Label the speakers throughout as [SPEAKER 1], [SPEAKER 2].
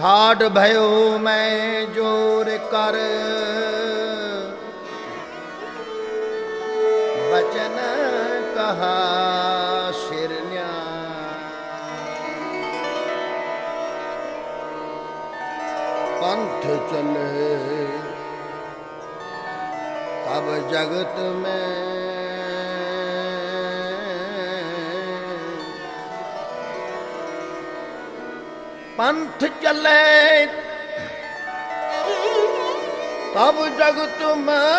[SPEAKER 1] ठाड भयो मैं जोर कर बचन कहा सिरन्या। पंथ चले तब जगत में पंथ चले तब जगत में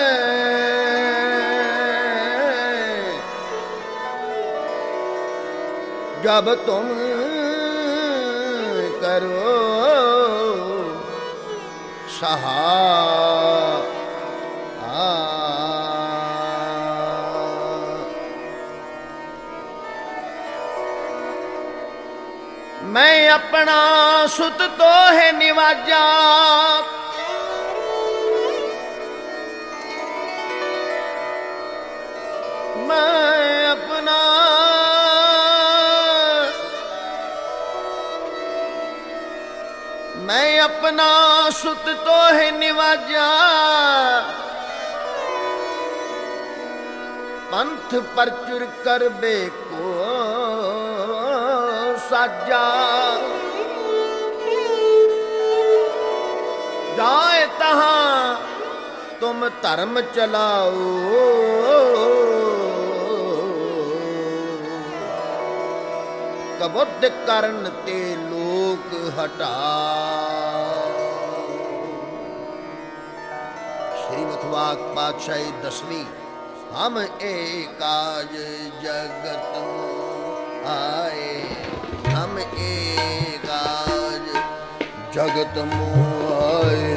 [SPEAKER 1] जब तुम करो सहा। मैं अपना सुत तो है निवाजा मैं अपना सुत तो है निवाजा पंथ परचुर कर बेको साजा। जाए तहां तुम धर्म चलाओ कबुद्ध करन ते लोक हटा। श्री मुखवाक पातशाही 10वीं। हम एकाज जगत आए हम एकाज जगत आए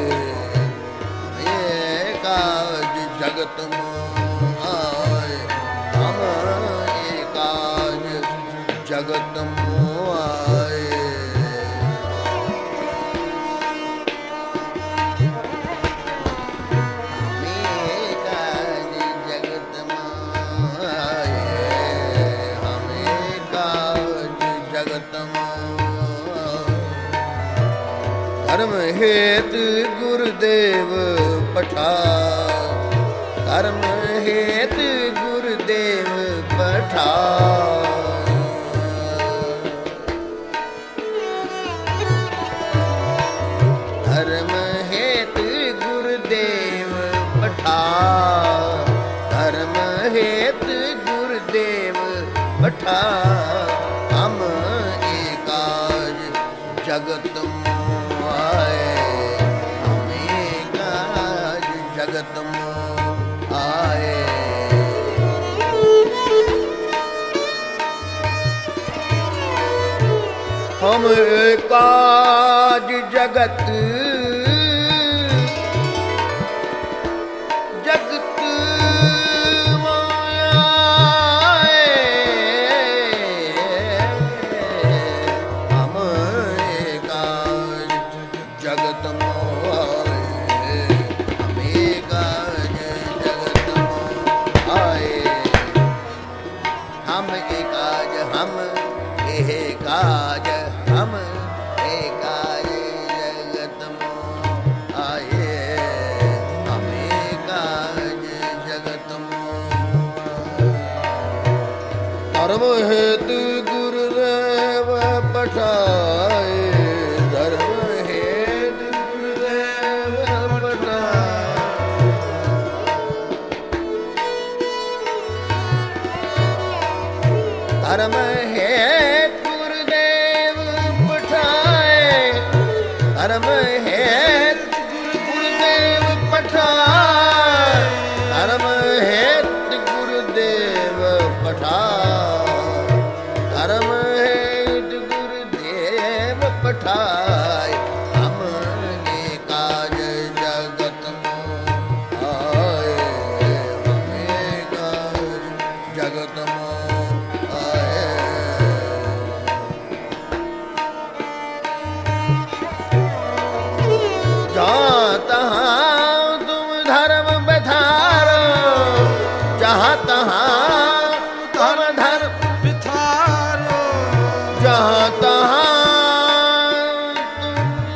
[SPEAKER 1] एकाज जगत आए हम एकाज जगत आए। धर्म हेत गुरुदेव पठार धर्म हेत गुरुदेव पठार। धर्म हेत गुरुदेव पठार धर्म हेत गुरुदेव पठार। हम एकाज जगत जगत आए। हम एकाज जगत जगत आए। हम एकाज जगत काज हम एकाज जगत आए हम एकाज जगत। धर्म हेतु गुरुदेव पठाए धर्म हेतु गुरुदेव पठाए। धर्म हेतु धर्म हेत गुरुदेव पठार धर्म हेत गुरुदेव पठार धर्म हेत गुरुदेव पठार। हम एकाज जगत आए हम एकाज जगत आए। जहाँ तहाँ तुम धर्म बधारो जहाँ तहाँ तुम धर्म बिठारो जहाँ तहाँ तुम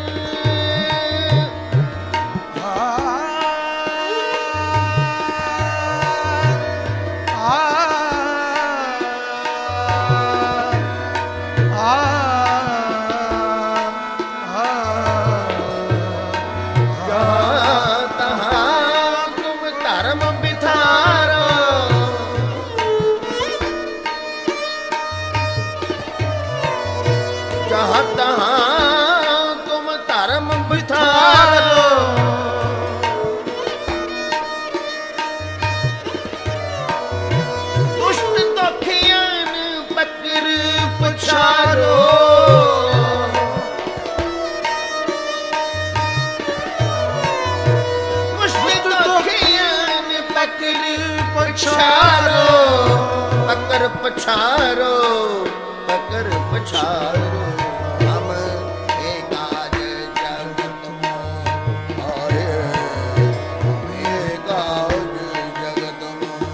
[SPEAKER 1] पछारो पकर पछारो पकर पछारो हम एकाज जगत में आए हम एकाज जगत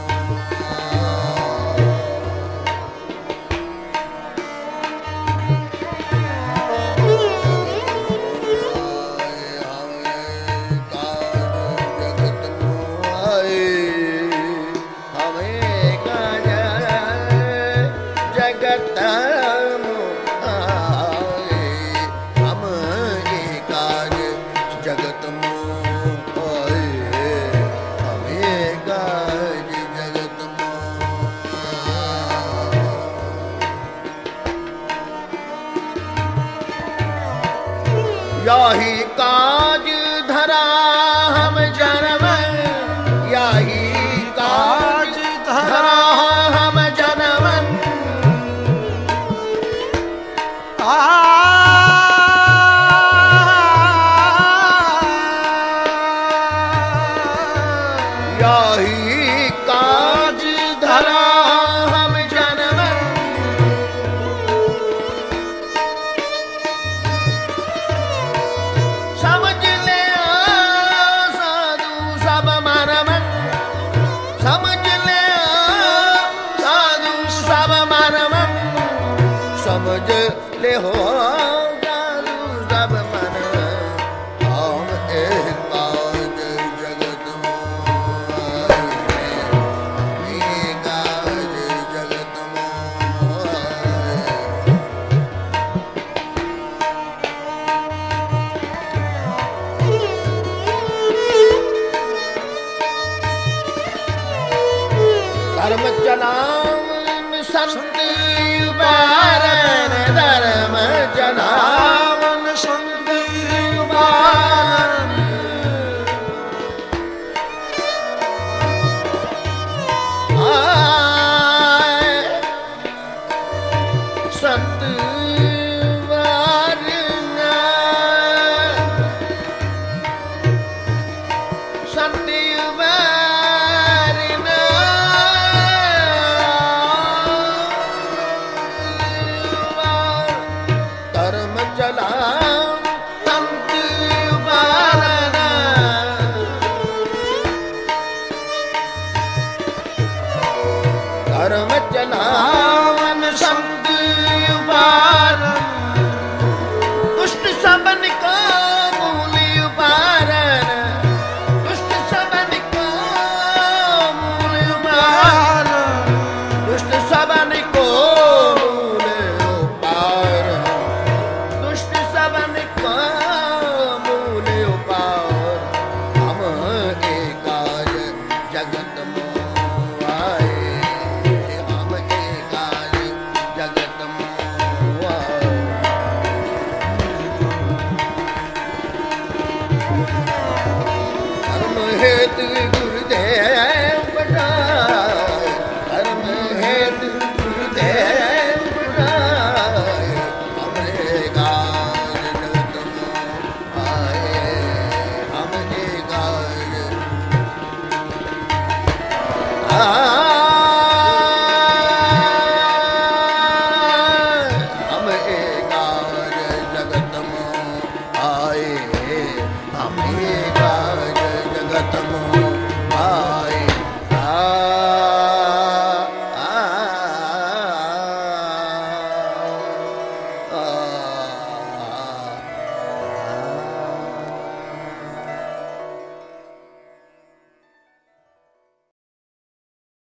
[SPEAKER 1] याही काज धरा हम जन्म याही काज धरा हम जन्म याही काज धरा हम जन्म समझ ले साधु सब मरम समझ ले साधु सब मरम समझ ले हो साधु सब मरम हम एकाज जगत में एकाज जगत में धर्म चलावन संत उबारन धर्म चलावन संत उबारन आए संत उबारन संत उबारन धर्म चला संत उबारन धर्म चलावन संत उबारन दुष्ट सबन का मूल उबारन दुष्ट सबन का मूल उबारन दुष्ट सबन को मूल उबारन दुष्ट सबन का मूल उबार हम एकाज जगत में आए हम एकाज जगत में आए धर्म हेतु